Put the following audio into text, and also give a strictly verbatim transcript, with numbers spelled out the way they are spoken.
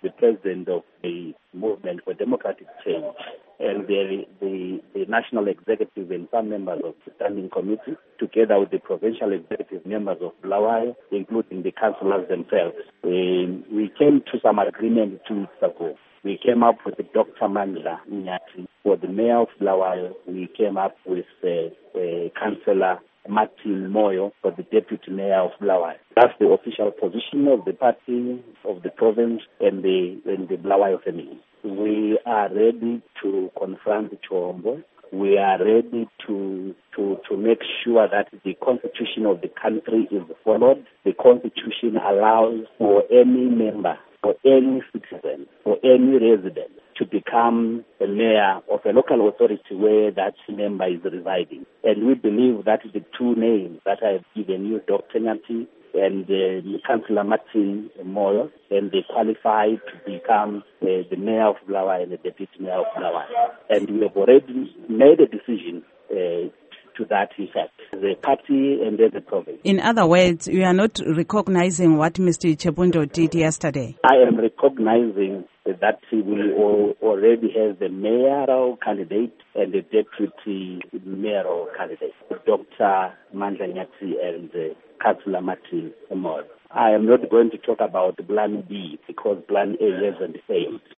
the president of the Movement for Democratic Change, and the, the, the national executive and some members of the standing committee, together with the provincial executive members of Bulawayo, including the councillors themselves. Um, we came to some agreement two weeks ago. We came up with Doctor Mandla Nyati for the mayor of Bulawayo. We came up with uh, uh, Councillor Martin Moyo for the deputy mayor of Bulawayo. That's the official position of the party, of the province, and the, and the Bulawayo family. We are ready to confront Chombo. We are ready to, to, to make sure that the constitution of the country is followed. The constitution allows for any member, for any citizen, for any resident to become a mayor of a local authority where that member is residing. And we believe that the two names that I have given you, Doctor Nyati and uh, Councillor Martin Moyo, and they qualify to become uh, the mayor of Bulawayo and the deputy mayor of Bulawayo. And we have already made a decision uh, to that effect, the party and then the province. In other words, you are not recognizing what Mister Chebundo did yesterday? I am recognizing that he will already have the mayoral candidate and the deputy mayoral candidate, Doctor Mandla Nyati and uh, Councillor Martin Moyo. I am not going to talk about Plan B because Plan A hasn't failed.